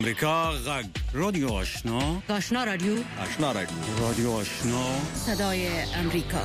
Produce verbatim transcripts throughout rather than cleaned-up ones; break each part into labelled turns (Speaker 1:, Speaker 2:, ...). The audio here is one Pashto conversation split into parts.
Speaker 1: امریکا غږ رادیو آشنا
Speaker 2: آشنا رادیو
Speaker 1: آشنا رادیو رادیو آشنا
Speaker 2: صدای امریکا.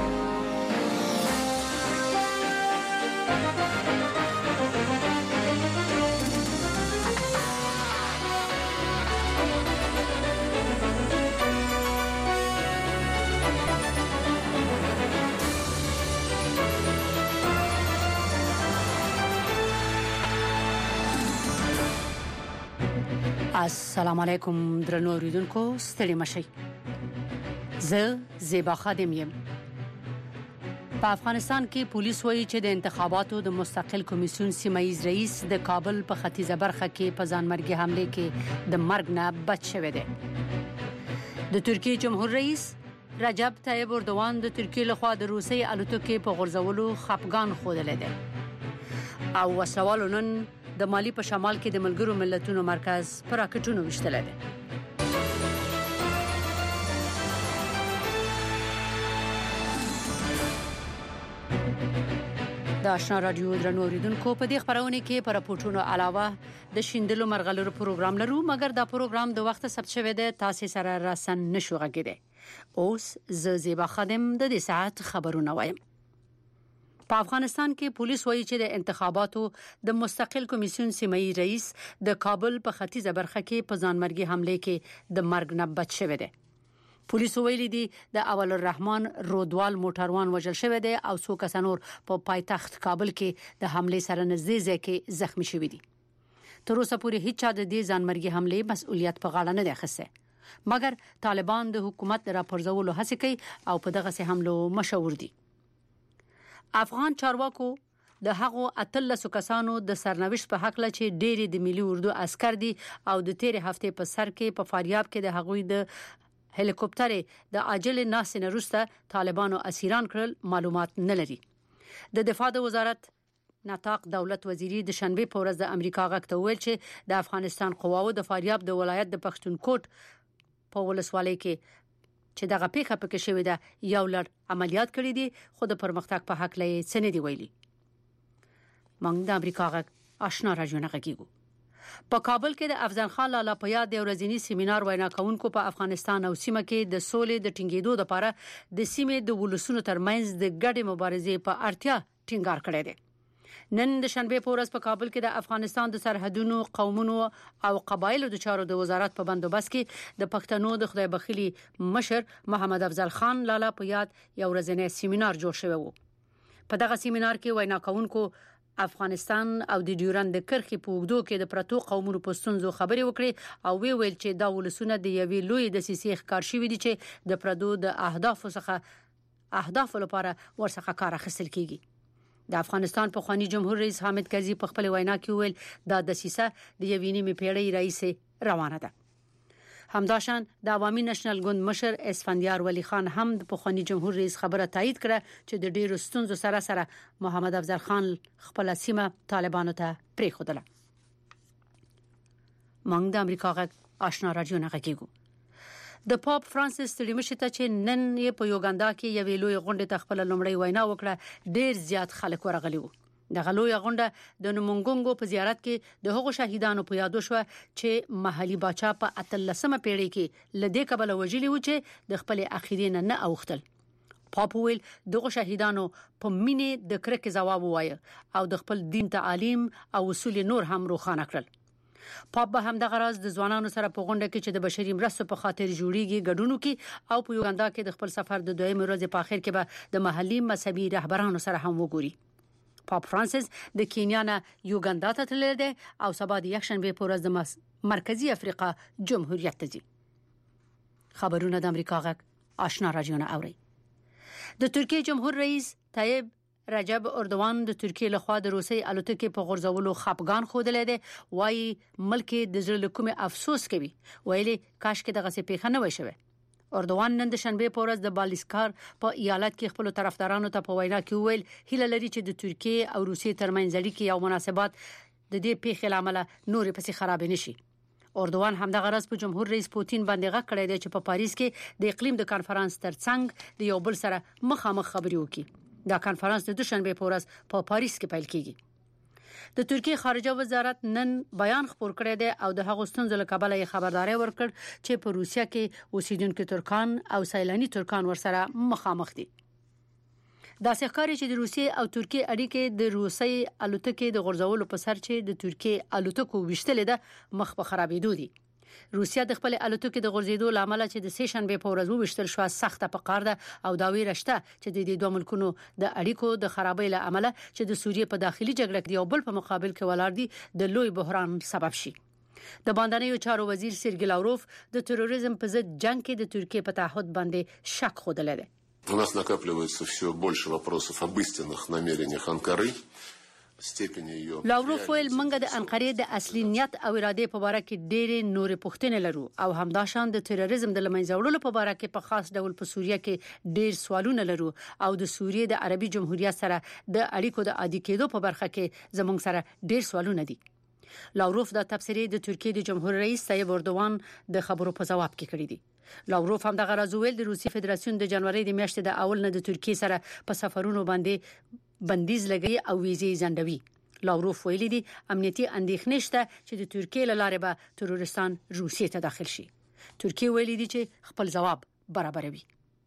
Speaker 2: السلام علیکم درنو اوریدونکو، ستړي مشئ. زه زیبا خادم یم. په افغانستان کې پولیس وایي چې د انتخاباتو د مستقل کمیسیون سیمایي رئیس د کابل په ختیځه برخه کې په ځانمرګي حمله کې د مرګ نه بچ شوی دی. د ترکیې جمهور رئیس رجب طیب اردوغان د ترکیې لخوا د روسي الوتکې په غورځولو خپګان ښودلی دی او وسلوالو نن د مالی په شمال کې د ملګرو ملتونو مرکز پر راکټونو وشتل دي. د آشنا رادیو درنو اوریدونکو، په دې خبرونه کې پر راپورټونو علاوه د شیندلو مرغلرو پروګرام لرو، مګر دا پروګرام د وخت ثبت شوی دی، تاسو سره راسن نشو غږیدي. اوس ز زیبا خادم د دې ساعت خبرونه وایم. په افغانستان کې پولیس وایي چې د انتخاباتو د مستقل کمیسیون سیمایي رئیس د کابل په ختیځه برخه کې په ځانمرګي حمله کې د مرګ نه بچ شوی دی. پولیس ویلي دي د اول الرحمن رودوال موټروان وژل شوی دی او څو کسان نور په پایتخت کابل کې د حمله سره نږدې ځای کې زخمی شوي دي. تر اوسه پورې هیڅ چا د دې ځانمرګي حمله مسؤلیت په غاړه نه دی اخیستی، مګر طالبان د حکومت راپرځولو هڅه کوي او په دغه سه حملو مشهور دي. افغان چارواکو د هغو اتلسو کسانو د سرنوشت په حق لچې ډېری د ملي اردو عسكر دي او د تیر هفته په سر کې په فاریاب کې د هغوی د هلیکوپټر د عاجل ناسنه وروسته طالبانو اسیران کړل معلومات نه لري. د دفاع د وزارت نطاق دولت وزیری د شنبه په ورځ د امریکا غږ ته ویل چې د افغانستان قواو د فاریاب د ولایت د پښتونخوا په ولسوالۍ کې چې دغه پیښه پکې شوې ده یو لړ عملیات کړي دي، خو د پرمختګ په حق لې څه نه دی ویلي. موږ د امریکا غږ آشنا رادیو نه غږیږو. په کابل کې د افضل خان لالا په یاد د ورځنی سیمینار وینا کوونکو په افغانستان او سیمه کې د سولې د ټینګېدو لپاره د سیمې د ولسونو ترمنځ د ګډې مبارزې په اړتیا ټینګار کړی دی. نن د شنبه په ورځ په کابل کې د افغانستان د سرحدونو، قومونو او قبایلو د چارو د وزارت په بندوبست کې د پښتنو د خدای بخیلی مشر محمد افضل خان لالا په یاد یو ورځنی سیمینار جوړ شوی وو. په دغه سیمینار کې وینا کوونکو افغانستان او د ډیورند کرښې په اوږدو کې د پرتو قومونو په ستونزو خبرې وکړي او وی ویل چې دا ولسونه د یوې لوی د سیاسي ښکار شوی دي چې د پردو د اهدافو څخه اهداف لپاره ورڅخه کار اخیستل کیږي. د افغانستان په خواني جمهور رئیس حامد کرزي په خپل وینا کې ویل دا د سیسه د یوې نیمې پیړۍ رئیس روانه ده. همداشان د عوامي نېشنل ګوند مشر اسفندیار ولی خان هم د خواني جمهور رئیس خبره تایید کړه چې د ډیرو ستونزو سره سره محمد افضل خان خپل سیمه طالبانو ته پریښودله. موږ د امریکا غږ آشنا رادیو نه غږیږو. د پاپ فرانسیس تلمیشه ته چې نن یې په یوګاندا کې یوې لوی غونډه ته خپل لومړی وینا وکړه، ډیر زیات خلک ورغلي وو. دغه لوی غونډه د نومونګونګو په زیارت کې د هغو شهیدانو په یادو شو چې محلي باچا په اتلسمه پیړۍ کې لدې کبل وجلی و چې د خپل عقیدې نه نه اوختل. پاپ ویل دغه شهیدانو په مینې د کرکې جواب وایي او د خپل دین تعالیم او اصول نور هم روښانه کړل. پاپ به هم دغه راز د ځوانانو سره په غونډه کې چې د بشري مرستو په خاطر جوړیږي ګډونو کې او په یوګاندا کې د خپل سفر د دویم ورځې په اخر کې به د محلي مذهبي رهبرانو سره هم وګوري. پاپ فرانسیس د کینیا نه یوګاندا ته تللی دی او سبا د یکشنبه په ورځ د مرکزی افریقا جمهوریت ته ځي. خبرونه د امریکا غږ آشنا رادیو نه اوري. د ترکیې جمهور رئیس طیب رجب اردوغان د ترکیې لخوا د روسي الوتکې په غورځولو خپګان ښودلی دی. وايي ملک د زړه کومه افسوس کوي، ویلي کاش کې دغه څه پیښه نه وای شوه. اردوغان نن د شنبه په ورځ د بالسکار په ایالت کې خپل طرفدارانو ته په وینا کې ویل هیله لري چې د ترکیې او روسي ترمنځ اړیکې او مناسبات د دې پیښې لامل نور پسې خراب نشي. اردوغان هم د غرض په جمهور رئیس پوتین باندې غږ کړی دی چې په پاریس کې د اقلیم د کانفرنس ترڅنګ د یو بل سره مخامخ خبرې وکړي. دا کانفرنس د دوشنبه په ورځ په پاریس کې پیل کیږي. د ترکیه خارجه وزارت نن بیان خبر کړی دی او د هغو ستونزو له کبله یې خبرداري ورکړ چې په روسیه کې اوسیدونکو ترکان او سیلاني ترکان ورسره مخامخ دي. دا ښکاري چې د روسیې او ترکیه اړیکې د روسي الوتکې د غورځولو په سر چې د ترکیه الوتکو وشتل ده مخ په خرابېدو دي. روسیا د خپل الوتکې د غورځېدو لامل چې د سه شنبه په ورځ وشتل شو سخته په قار ده او دا ویرشته چې د دې دوه ملکونو د اړیکو د خرابۍ له امله چې د سوریې په داخلي جګړه کې یو بل په مقابل کې ولاړ دي د لوی بحران سبب شي. د باندنیو چارو وزیر سرګی لاوروف د تروریزم په ضد جنگ کې د ترکیه په تعهد باندې شک خوده لري.
Speaker 3: У нас накапливается все больше вопросов об истинных намерениях Анкары.
Speaker 2: لاوروف ویل منګه د انقرې د اصلي نیت او اراده په اړه کې ډېرې نورې پوښتنې لرو او همداشان د تروریزم د لمنځه وړلو په اړه کې په خاص ډول په سوریه کې ډېر سوالونه لرو او د سوریې د عربي جمهوریت سره د اړیکو د عادي کېدو په برخه کې زموږ سره ډېر سوالونه دي. لاوروف د تبصرې د ترکیه د جمهور رئیس طیب اردوغان د خبرو په جواب کې کړی دي. لاوروف هم د غرضویل د روسي فدراسیون د جنوري د میاشتې د اول نه د ترکیه سره په سفرونو باندې بندیز لګي او ویزې ځندوي. لاوروف ویلي دي امنیتي اندېښنې شته چې د ترکیه له لارې به ترورستان روسیې ته داخل شي. ترکیه ویلي دي چې خپل جواب برابروي.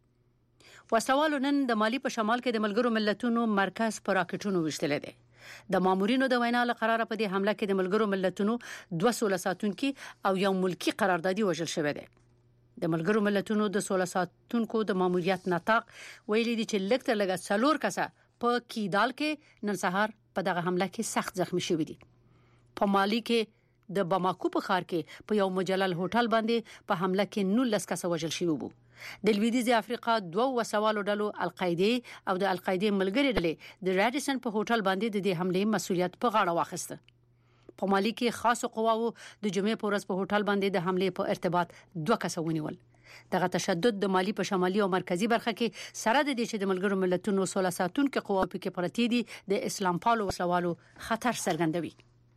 Speaker 2: وسلوالو نن د مالی په شمال کې د ملګرو ملتونو مرکز پر راکټونو وشتل دي. د مامورینو د وینا له قراره په دې حمله کې د ملګرو ملتونو دوه سوله ساتونکو او یو ملکی قراردادي وژل شوی دی. د ملګرو ملتونو د سوله ساتونکو د ماموریت نطاق ویلي دي چې لکټر لګا څلور کسه په کیدال کې نن سهار په دغه حمله کې سخت زخمی شوی دي. په مالی کې د باماکو په ښار کې په یو مجلل هوټل باندې په حمله کې نولس کسه وژل شوی وو. د لویدیځ افریقا دوه وسوالو ډلو القاعده او د القاعده ملګری ډلې د رادیسن په هوټل باندې د دې حمله مسولیت په غاړه واخیسته. په مالی کې خاص قواو د جمعې په ورځ په هوټل باندې د حمله په ارتباط دوه کسه ونیول. دغه تشدد د مالی په شمالي او مرکزی برخه کې سره د دې چې د ملګرو ملتونو سوله ساتونکو قواو په کې پرتی دي د اسلام پالو وسلوالو خطر څرګندوي.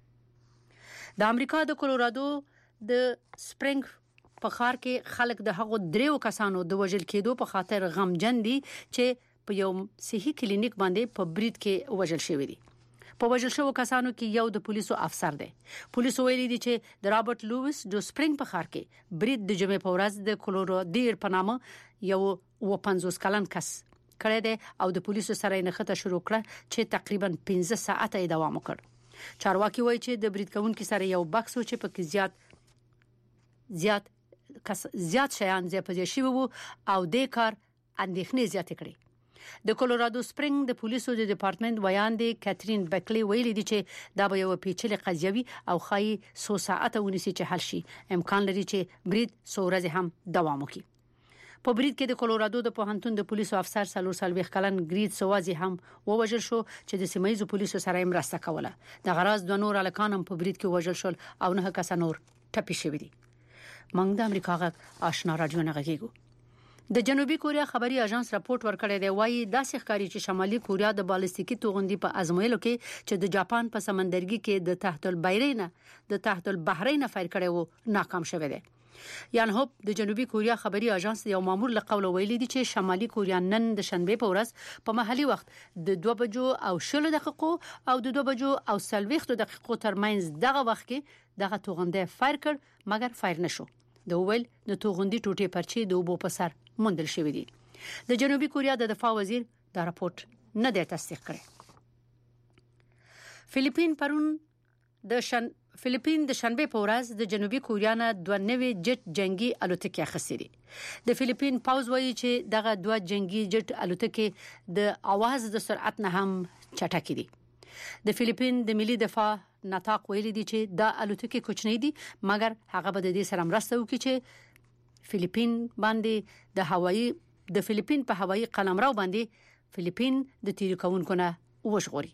Speaker 2: د امریکا د کولورادو د سپرینګ په ښار کې خلک د هغو دریو کسانو د وژل کېدو په خاطر غمجن دي چې په یو صحي کلینیک باندې په برید کې وژل شوی دي. په وژل شوو کسانو کې یو د پولیسو افسر دی. پولیسو ویلي دي چې د رابرټ لوئس جو سپرینګ په ښار کې برید د جمعې په ورځ د کولورادو په نامه یو و پنځوس کلن کس کړی دی او د پولیسو سره یې نښته شروع کړه چې تقریبا پنځه ساعته یې دوام وکړ. چارواکي وایي چې د برید کوونکو سره یو بکس و چې پکې زیات زیات کس زیات شیان زیات شوی وو او د کار اندېښنې زیات کړې. د کولورادو سپرینګ د پولیسو د ډپارټمنټ ویاندې کاترین بکلی ویلي دي چې دا به یو پیچلې قضیه وي او خای سو ساعته ونیسي چې حل شي. امکان لري چې برید سو ورځې هم دوام وکړي. په برید کې د کولورادو د پوهنتون د پولیسو افسر سلور سلويخ کلن ګرید سوازي هم ووژل شو چې د سیمایي پولیسو سره مرسته کوله. د غراز د نور الکان هم په برید کې وژل شول او نه کس نور ټپي شوی دي. موږ د امریکا غږ آشنا رادیو نه غږیږو. د جنوبي کوریا خبري اژانس راپورټ ورکړی دی وايي داسې ښکاري چې شمالي کوریا د بالستیکي توغندي په ازمویلو کې چې د جاپان په سمندرګي کې د تحت البحرین د تحت البحرین فایر کړي وو ناکام شوه دی. یان هوپ د جنوبي کوریا خبري اژانس یو مامور له قوله ویلي دي چې شمالي کوریا نن د شنبه په ورځ په محلي وخت د دوه بجو او شل دقیقو او د دوه بجو او سلويخ دقیقو ترمنځ دغه وخت کې دغه توغنده فایر کړ مګر فایر نشو. د ویل د توغندي ټوټې پرچې د وبو په سر موندل شوې دي. د جنوبي کوریا د دفاع وزیر دا راپورټ نه دی تصدیق کړی. فلیپین پرون د شن فلیپین د شنبه په ورځ د جنوبي کوریا نه دوه نوي جټ جنگي الوتکې اخیستې دي. د فلیپین پاوز وایي چې دغه دوه جنگي جټ الوتکې د اواز د سرعت نه هم چټکې دي. د فلیپین د ملي دفاع نطاق ویلي دي چې دا الوتکې کوچنۍ دي مګر هغه به د دې سره مرسته وکړي چې فلیپین باندې د هوایي د فلیپین په هوایي قلمرو باندې فلیپین د تیر کوونکو نه وژغوري.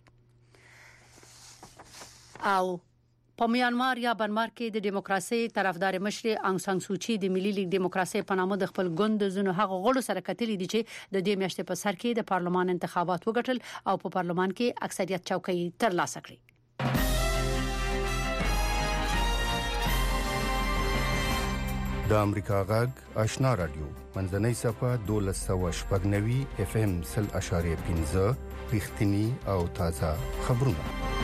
Speaker 2: او په میانمار یا برمار کې د دیموکراسي طرفدار مشر انګ سان سوچي د ملي لیگ دیموکراسي په نامه د خپل ګوند زونو هغه غړو سره کتلې دي چې د دې میاشتې په سر کې د پارلمان انتخابات وګټل او په پارلمان کې اکثریت چوکۍ ترلاسه کړې.
Speaker 4: د امریکا غږ آشنا رادیو منځنۍ صفه دولس سوه شپږ نوي اف ام سل اشاریه پنځه رښتینی او تازه خبرونه.